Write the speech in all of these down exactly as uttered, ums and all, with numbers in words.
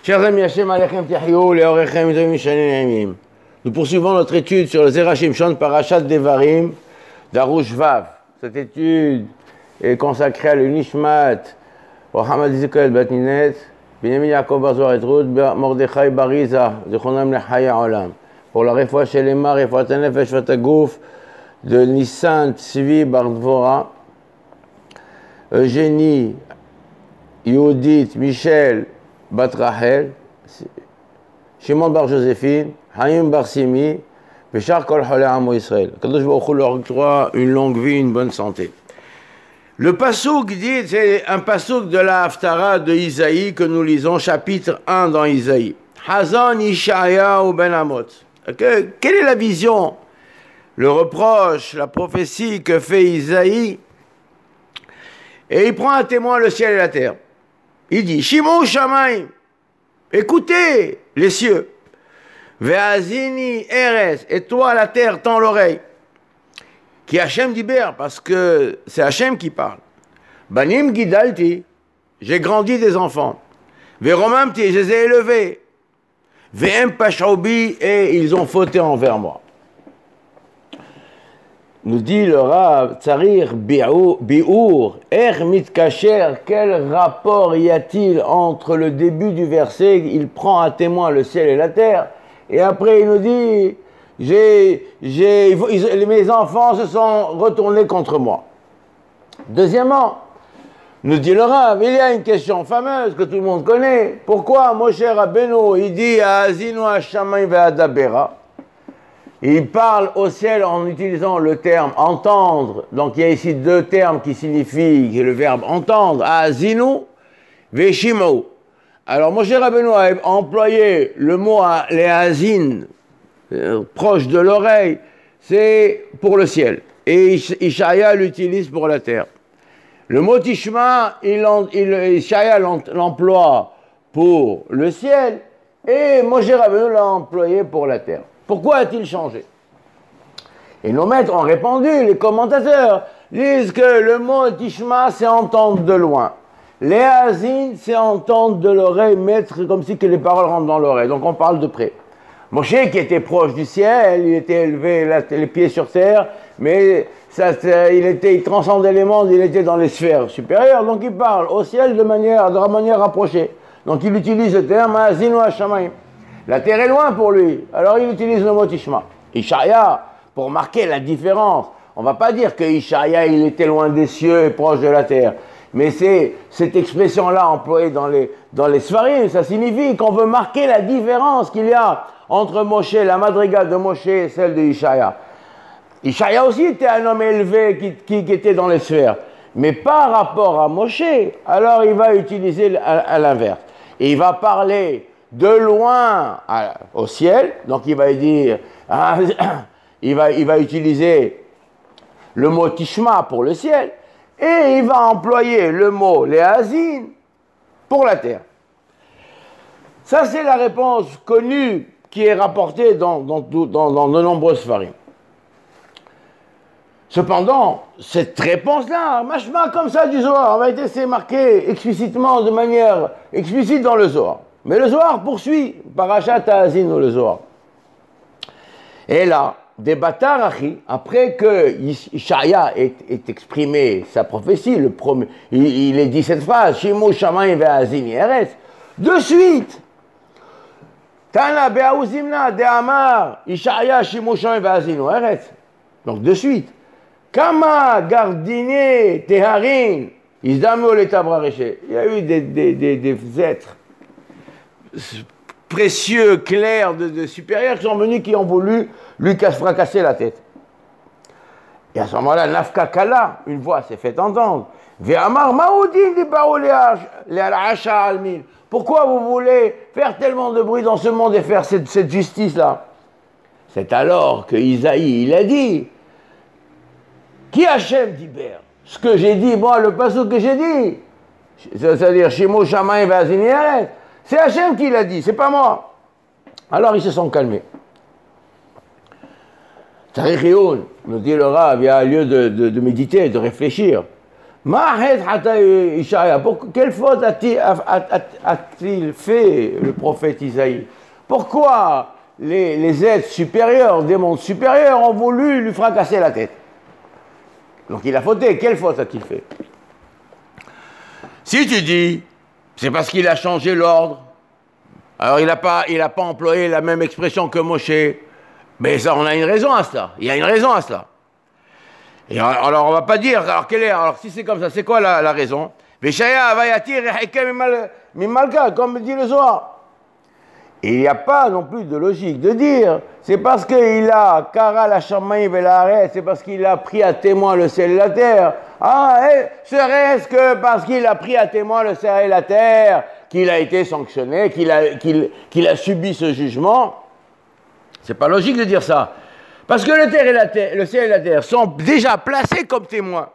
Chers amis, Hashem Alechem Tihyou, Leorechem Yitavim Shanim Naimim. Nous poursuivons notre étude sur le Zerachim Shon Parashat Devarim d'Arush Vav. Cette étude est consacrée à l'Unishmat, au Hamad Ezekiel Batninet, Binyamin Yaakov Bar Zohar et Ruth, Mordechai Bariza, Zechonam Lechaya Olam. Pour la Refoua Shelema, Refoua Tanefesh Vatagouf, de Nissan Tzvi Bar Dvora, Eugénie, Yehudit, Michel, Bat Rachel, Shimon Bar Joséphine, Haïm Bar Simi, Béchar Kol Cholei Amo Israël. Kadosh Baruch Hu leur octroie une longue vie, une bonne santé. Le passouk dit, c'est un passouk de la Haftara de Isaïe que nous lisons, chapitre un dans Isaïe. Hazan Ishayahu ben Amot. Que, quelle est la vision, le reproche, la prophétie que fait Isaïe? Et il prend à témoin le ciel et la terre. Il dit, Shimon Shamaim, écoutez les cieux, Ve'azini Eres, et toi la terre tends l'oreille, qui Hachem diber, parce que c'est Hachem qui parle. Banim Gidalti, j'ai grandi des enfants. Ve'romamti, je les ai élevés. Ve'em Pashaubi, et ils ont fauté envers moi. Nous dit le Rav Tsarir Bi'ur, Er Mitkacher, quel rapport y a-t-il entre le début du verset, il prend à témoin le ciel et la terre, et après il nous dit, j'ai, j'ai, ils, mes enfants se sont retournés contre moi. Deuxièmement, nous dit le Rav, il y a une question fameuse que tout le monde connaît. Pourquoi Moshe Rabbeinu, il dit à Azinu Hashamayim ve'adabera, il parle au ciel en utilisant le terme entendre. Donc il y a ici deux termes qui signifient le verbe entendre, Azinu ve'shimou. Alors Moshe Rabbeinu a employé le mot les azin, euh, proche de l'oreille, c'est pour le ciel. Et Ishaya l'utilise pour la terre. Le mot Tishma, il, il, Ishaya l'emploie pour le ciel et Moshe Rabbeinu l'a employé pour la terre. Pourquoi a-t-il changé? Et nos maîtres ont répondu, les commentateurs disent que le mot Tishma, c'est entendre de loin. Les Hazin, c'est entendre de l'oreille, mettre comme si que les paroles rentrent dans l'oreille. Donc on parle de près. Moshe, qui était proche du ciel, il était élevé la, les pieds sur terre, mais ça, il, était, il transcendait les mondes, il était dans les sphères supérieures, donc il parle au ciel de manière, de manière rapprochée. Donc il utilise le terme Hazin ou Hashamayim. La terre est loin pour lui, alors il utilise le mot Tishma. Ishaya, pour marquer la différence, on ne va pas dire que Ishaya, il était loin des cieux et proche de la terre, mais c'est cette expression-là employée dans les, dans les Sfarim, ça signifie qu'on veut marquer la différence qu'il y a entre Moshe, la madriga de Moshe et celle de Ishaya. Ishaya aussi était un homme élevé qui, qui, qui était dans les sphères, mais par rapport à Moshe, alors il va utiliser à, à l'inverse. Et il va parler de loin à, au ciel, donc il va dire, ah, il, va, il va utiliser le mot Tishma pour le ciel, et il va employer le mot Léazin pour la terre. Ça, c'est la réponse connue qui est rapportée dans, dans, dans, dans de nombreux Sfarim. Cependant, cette réponse-là, machma comme ça du Zohar, va être marquée explicitement, de manière explicite dans le Zohar. Mais le Zohar poursuit, Parashat Hazin ou le Zohar. Et là, des Batarachi, après que Ishaya ait, ait exprimé sa prophétie, le premier, il, il a dit cette phrase, Shimon Shamayim ve'azin Eres, de suite, Tana be'auzimna de'amar, Ishaya Shimon Shamayim ve'azin Eres. Donc de suite, Kama gardine teharin, Izdamu l'etabrareche. Il y a eu des, des, des, des êtres précieux, clairs, de, de supérieurs qui sont venus, qui ont voulu lui fracasser la tête. Et à ce moment-là, Nafka Kala, une voix s'est fait entendre. Ve'amar ma'udin di ba'u le'al-asha al-min. Pourquoi vous voulez faire tellement de bruit dans ce monde et faire cette, cette justice-là? C'est alors que Isaïe, il a dit, qui Hachem diber? Ce que j'ai dit, moi, le passage que j'ai dit, c'est-à-dire Shimon Shamayim ve'azin Eres, c'est Hachem qui l'a dit, c'est pas moi. Alors ils se sont calmés. Tariq Youn, nous dit le Rav, il y a lieu de, de, de méditer, de réfléchir. Ma'ahed hata Ishaïa. Quelle faute a-t-il, a, a, a-t-il fait le prophète Isaïe? Pourquoi les, les êtres supérieurs, des mondes supérieurs, ont voulu lui fracasser la tête? Donc il a fauté. Quelle faute a-t-il fait? Si tu dis, c'est parce qu'il a changé l'ordre, alors il n'a pas, il a pas employé la même expression que Moshe, mais ça, on a une raison à cela. Il y a une raison à cela. Et alors, alors on ne va pas dire, alors quelle est, alors si c'est comme ça, c'est quoi la, la raison? Comme dit le Zohar. Il n'y a pas non plus de logique de dire, c'est parce qu'il a Kara la Shamaïm et la Arès, c'est parce qu'il a pris à témoin le ciel et la terre. Ah, et serait-ce que parce qu'il a pris à témoin le ciel et la terre, qu'il a été sanctionné, qu'il a, qu'il, qu'il a subi ce jugement? C'est pas logique de dire ça. Parce que le, terre et la terre, le ciel et la terre sont déjà placés comme témoins.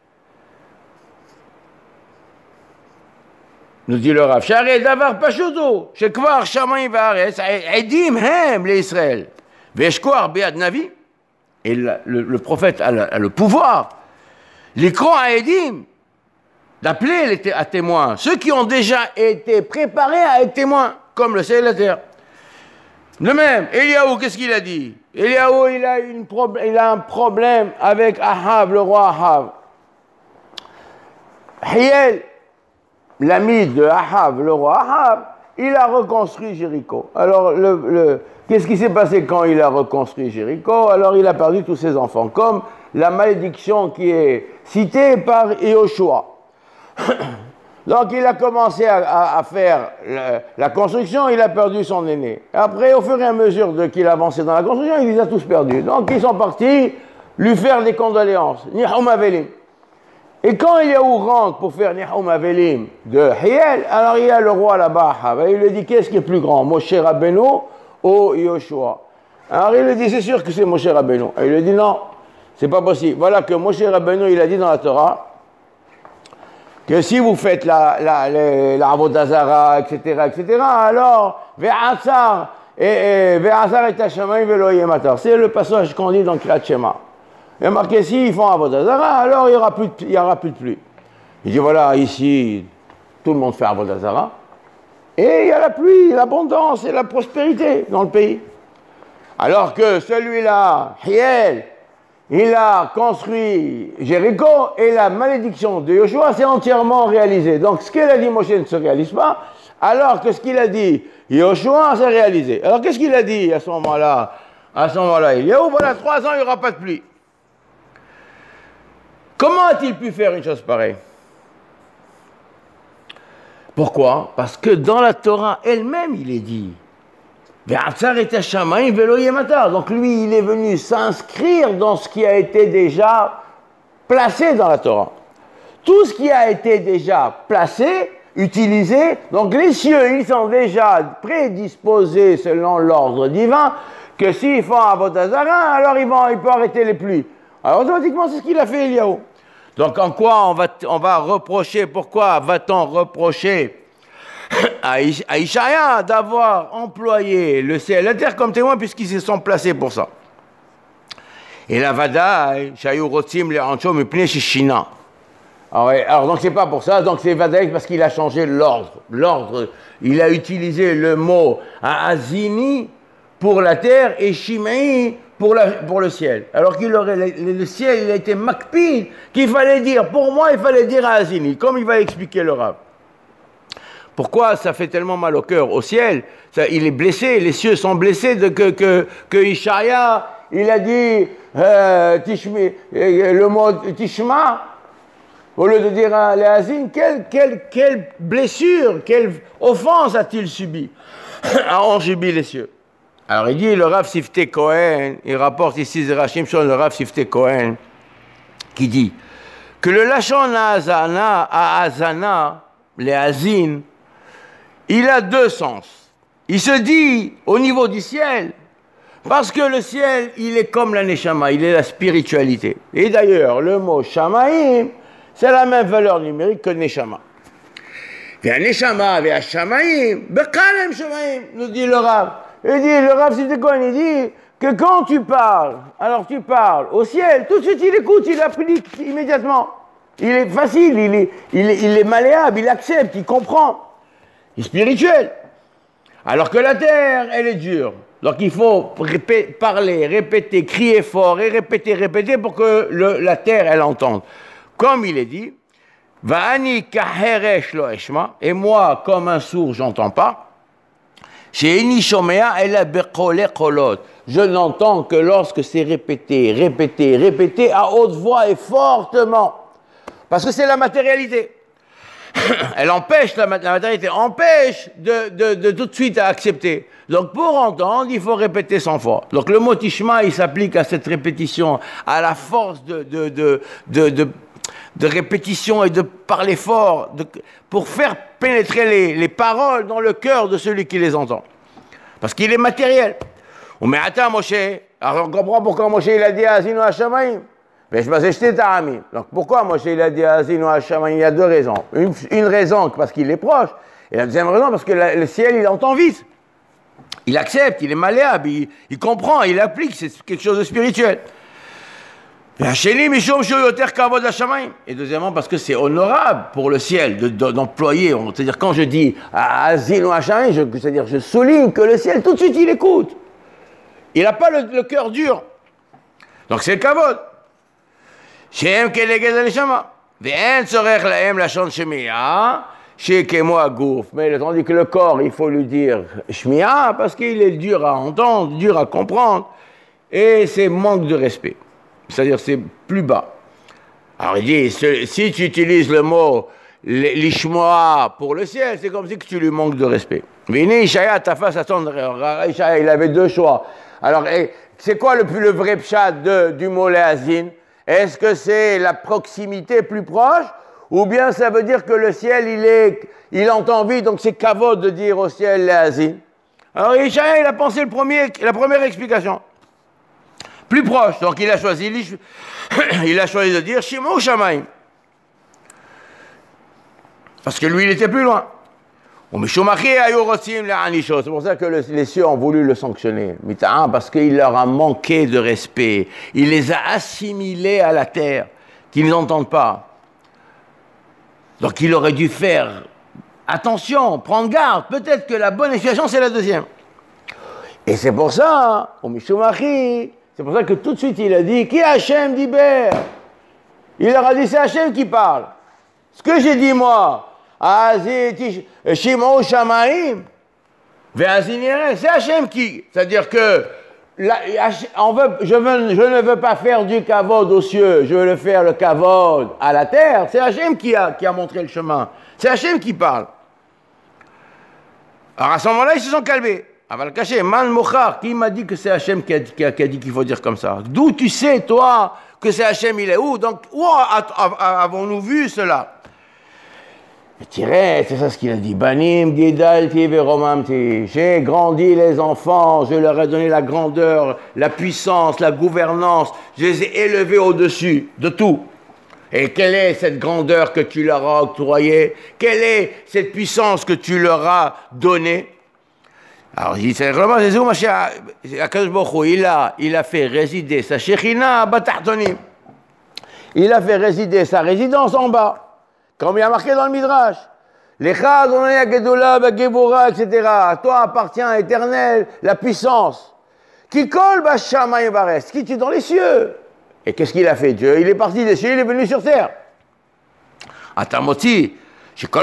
Nous dit le Rav, Sharei davar pashuto, shekvar shamayim va'aretz, edim hem l'Israël, ve'eshkoar be'ad navi. Et le, le, le prophète a le, a le pouvoir, l'écran à edim, d'appeler les à témoins, ceux qui ont déjà été préparés à être témoins, comme le ciel et la terre. De même, Eliaou, qu'est-ce qu'il a dit? Eliaou, il a, une prob- il a un problème avec Ahab, le roi Ahab. Hiel, l'ami de Ahab, le roi Ahab, il a reconstruit Jéricho. Alors, le, le, qu'est-ce qui s'est passé quand il a reconstruit Jéricho? Alors, il a perdu tous ses enfants, comme la malédiction qui est citée par Yoshua. Donc, il a commencé à, à, à faire la, la construction, il a perdu son aîné. Après, au fur et à mesure de, qu'il avançait dans la construction, il les a tous perdus. Donc, ils sont partis lui faire des condoléances. Nihum Avelim. Et quand Eliaou rentre pour faire Nihum Avelim de Hiel, alors il y a le roi là-bas, il lui dit, qu'est-ce qui est plus grand, Moshe Rabbeinu ou Yoshua? Alors il lui dit, c'est sûr que c'est Moshe Rabbeinu. Et il lui dit, non, c'est pas possible. Voilà que Moshe Rabbeinu, il a dit dans la Torah, que si vous faites la, la, la, la Avodah Zara, et cetera, et cetera, alors, Ve'atzar et Ve'atzar et Hashamayim ve'lo yematar. C'est le passage qu'on dit dans Kriyat Shema. Il y a marqué, s'ils font Avodah Zara, alors il n'y aura, aura plus de pluie. Il dit, voilà, ici, tout le monde fait Avodah Zara, et il y a la pluie, l'abondance et la prospérité dans le pays. Alors que celui-là, Hiel, il a construit Jéricho, et la malédiction de Yoshua s'est entièrement réalisée. Donc ce qu'il a dit Moshe ne se réalise pas, alors que ce qu'il a dit Yoshua s'est réalisé. Alors qu'est-ce qu'il a dit à ce moment-là? À ce moment-là, il dit, oh voilà, trois ans, il n'y aura pas de pluie. Comment a-t-il pu faire une chose pareille? Pourquoi? Parce que dans la Torah elle-même, il est dit, donc lui, il est venu s'inscrire dans ce qui a été déjà placé dans la Torah. Tout ce qui a été déjà placé, utilisé, donc les cieux, ils sont déjà prédisposés selon l'ordre divin, que s'ils font Avodah Zara, alors ils vont, il peut arrêter les pluies. Alors automatiquement, c'est ce qu'il a fait Eliaou. Donc en quoi on va, on va reprocher, pourquoi va-t-on reprocher à Ishaïa d'avoir employé le ciel et la terre comme témoin puisqu'ils se sont placés pour ça? Et la Vadaï, Shayu Rotzim le Ancho Mipne Shishina. Alors donc c'est pas pour ça, donc c'est Vadaï parce qu'il a changé l'ordre. L'ordre, il a utilisé le mot Azini pour la terre et Shimei pour, la, pour le ciel. Alors qu'il aurait le, le ciel, il a été makpid, qu'il fallait dire, pour moi, il fallait dire à Azini, comme il va expliquer le Rav. Pourquoi ça fait tellement mal au cœur? Au ciel, ça, il est blessé, les cieux sont blessés de que, que, que Ishaïa, il a dit euh, tishmi, le mot Tishma, au lieu de dire à Azini, quelle, quelle, quelle blessure, quelle offense a-t-il subi à enjuber les cieux? Alors il dit, le Rav Sifte Cohen, il rapporte ici Zerachim sur le Rav Sifte Cohen, qui dit que le Lachon Azana, à Azana, les Azin, il a deux sens. Il se dit au niveau du ciel, parce que le ciel, il est comme la Neshama, il est la spiritualité. Et d'ailleurs, le mot Shamaim, c'est la même valeur numérique que Neshama. Et Neshama, et Shamaim, Bekalem Shamaim, nous dit le Rav. Il dit, le Rav Sifte Cohen, il dit que quand tu parles, alors tu parles au ciel, tout de suite il écoute, il applique immédiatement. Il est facile, il est, il, est, il est malléable, il accepte, il comprend. Il est spirituel. Alors que la terre, elle est dure. Donc il faut répé- parler, répéter, crier fort et répéter, répéter pour que le, la terre, elle entende. Comme il est dit, Va'ani kaheresh lo eshma, et moi, comme un sourd, j'entends pas. She'eni shomea ela beqole qolot. Je n'entends que lorsque c'est répété, répété, répété à haute voix et fortement. Parce que c'est la matérialité. Elle empêche, la, la matérialité empêche de, de, de tout de suite à accepter. Donc pour entendre, il faut répéter sans foi. Donc le mot tishma, il s'applique à cette répétition, à la force de, de, de, de, de, de répétition et de parler fort, de, pour faire pénétrer les, les paroles dans le cœur de celui qui les entend. Parce qu'il est matériel. On met attends Moshe, alors on comprend pourquoi Moshe il a dit Azinu Hashamayim. Donc pourquoi Moshe il a dit Azinu Hashamayim? Il y a deux raisons. Une, une raison parce qu'il est proche, et la deuxième raison parce que la, le ciel il entend vite. Il accepte, il est malléable, il, il comprend, il applique, c'est quelque chose de spirituel. Et deuxièmement parce que c'est honorable pour le ciel de, de, d'employer, c'est-à-dire quand je dis Azinu Hashamayim, c'est-à-dire je souligne que le ciel tout de suite il écoute. Il n'a pas le, le cœur dur. Donc c'est le kavod. שהם כנגד הנשמה, ואין צורך להם לשון שמיעה, שכמו הגוף. Mais tandis que le corps, il faut lui dire shmi'a, parce qu'il est dur à entendre, dur à comprendre, et c'est manque de respect. C'est-à-dire c'est plus bas. Alors il dit, si tu utilises le mot l'ishmoa pour le ciel, c'est comme si que tu lui manques de respect. Mais Ishaïa, ta face attendre. Ishaïa, il avait deux choix. Alors, c'est quoi le, le vrai pshat de, du mot léazine? Est-ce que c'est la proximité plus proche, ou bien ça veut dire que le ciel, il, est, il entend vite, donc c'est kavod de dire au ciel léazine? Alors Ishaïa, il a pensé le premier, la première explication. Plus proche, donc il a choisi, il a choisi de dire Shimo Shamaim. Parce que lui, il était plus loin. C'est pour ça que le, les cieux ont voulu le sanctionner. Parce qu'il leur a manqué de respect. Il les a assimilés à la terre, qu'ils n'entendent pas. Donc il aurait dû faire attention, prendre garde. Peut-être que la bonne explication, c'est la deuxième. Et c'est pour ça, c'est pour ça que tout de suite il a dit Qui Hachem d'Iber? Il leur a dit c'est Hachem qui parle. Ce que j'ai dit moi, Shimon Shamaim, c'est Hachem qui. C'est-à-dire que la, on veut, je, veux, je ne veux pas faire du kavod aux cieux, je veux le faire le kavod à la terre. C'est Hachem qui a, qui a montré le chemin. C'est Hachem qui parle. Alors à ce moment-là, ils se sont calmés. Aval caché, man mochar, qui m'a dit que c'est Hachem qui a, qui a, qui a dit qu'il faut dire comme ça? D'où tu sais, toi, que c'est Hachem, il est où? Donc, où avons-nous vu cela? Tirez, c'est ça ce qu'il a dit. Banim, Gidalti, Veromamti. J'ai grandi les enfants, je leur ai donné la grandeur, la puissance, la gouvernance. Je les ai élevés au-dessus de tout. Et quelle est cette grandeur que tu leur as octroyée? Quelle est cette puissance que tu leur as donnée? Alors, il dit, c'est vraiment, il a, il a fait résider sa shechina batahtonim. Il a fait résider sa résidence en bas. Comme il y a marqué dans le Midrash, Lecha Adonai Agedula Bagevora, et cetera. À toi appartient éternel la puissance. Qui colle Bashamayim Bares, qui est dans les cieux. Et qu'est-ce qu'il a fait Dieu? Il est parti des cieux, il est venu sur terre. Atamoti, pour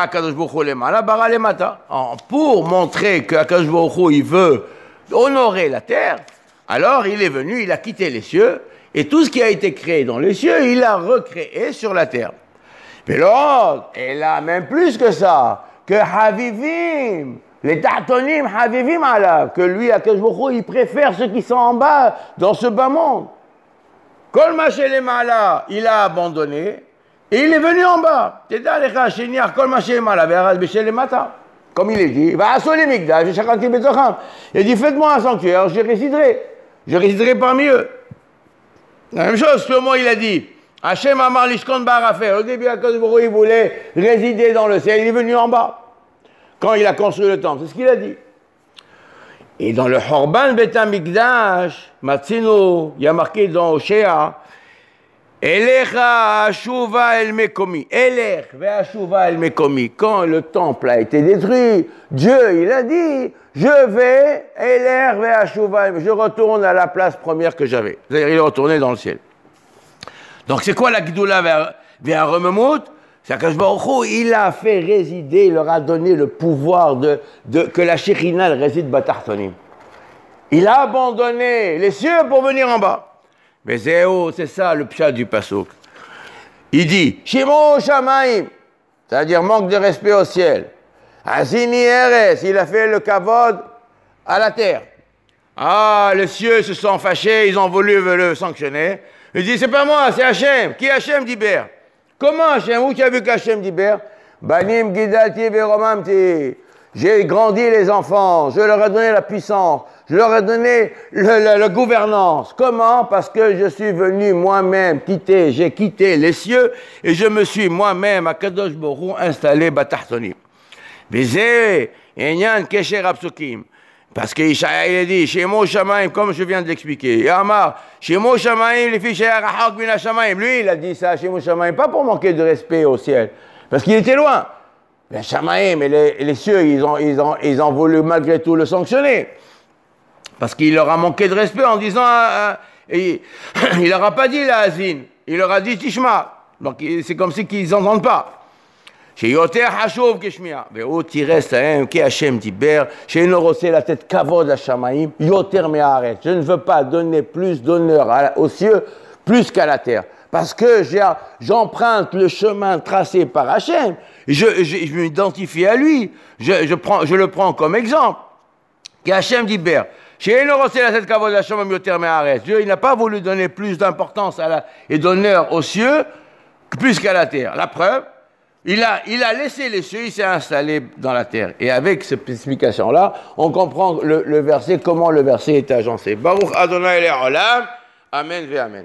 montrer que Akadosh Baruch Hu, il veut honorer la terre, alors il est venu, il a quitté les cieux, et tout ce qui a été créé dans les cieux, il l'a recréé sur la terre. Mais l'autre, et là, même plus que ça, que Havivim, les Tahtonim Havivim alav, que lui, Akadosh Baruch Hu, il préfère ceux qui sont en bas, dans ce bas monde. Kol ma shelemala, il a abandonné, et il est venu en bas. Comme il est dit, il a dit, faites-moi un sanctuaire, je résiderai. Je résiderai parmi eux. La même chose, Shlomo, il a dit, Hachem Amar Lishkon Barafer. Au début, il voulait résider dans le ciel, il est venu en bas. Quand il a construit le temple, c'est ce qu'il a dit. Et dans le Horban Bet HaMikdash, Matzino, il y a marqué dans Oshéa, Elecha ashuva el mekomi. Elech ve'ashuva el mekomi. Quand le temple a été détruit, Dieu, il a dit, je vais, elech ve'ashuva, je retourne à la place première que j'avais. C'est-à-dire, il est retourné dans le ciel. Donc, c'est quoi la Gdoula vers, vers Rememut? C'est qu'Akadosh Baruch Hu, il a fait résider, il leur a donné le pouvoir de, de que la Shekhinah réside Batartonim. Il a abandonné les cieux pour venir en bas. Mais c'est ça le pshat du pasuk. Il dit, Shimo Shamaim, c'est-à-dire manque de respect au ciel. Azini Eres, il a fait le kavod à la terre. Ah, les cieux se sont fâchés, ils ont voulu le sanctionner. Il dit, c'est pas moi, c'est Hachem. Qui Hachem d'Iber? Comment Hachem? Où tu as vu qu'Hachem d'Iber? Banim Gidalti Veromamti. J'ai grandi les enfants, je leur ai donné la puissance, je leur ai donné la gouvernance. Comment? Parce que je suis venu moi-même quitter, j'ai quitté les cieux et je me suis moi-même à Kadosh Baruch Hu installé Batartonim. Bizé, Enyan Kesher Apsukim. Parce qu'Ishaïa il a dit, Shemo Shamaim, comme je viens de l'expliquer. Yamar, Shemo Shamaim, les fiches Rahak Bin Shamaim. Lui, il a dit ça, Shemo Shamaim, pas pour manquer de respect au ciel, parce qu'il était loin. Les Shamaïm et les, les cieux, ils ont, ils, ont, ils ont voulu malgré tout le sanctionner. Parce qu'il leur a manqué de respect en disant, euh, euh, il leur a pas dit la Hazine, il leur a dit Tishma. Donc c'est comme si qu'ils n'entendent pas. Chez Yoter Hashov Keshmia. Mais où tu restes, qui Hachem Diber, chez Norosé la tête Kavod à Shamaïm, Yoter Meharet. Je ne veux pas donner plus d'honneur aux cieux, plus qu'à la terre. Parce que j'emprunte le chemin tracé par Hachem, je, je, je m'identifie à lui, je, je, prends, je le prends comme exemple. Qui Hachem d'Iber. Dieu, il n'a pas voulu donner plus d'importance à la, et d'honneur aux cieux, plus qu'à la terre. La preuve, il a, il a laissé les cieux, il s'est installé dans la terre. Et avec cette explication-là, on comprend le, le verset, comment le verset est agencé. Baruch Adonai Le'olam, Amen ve Amen.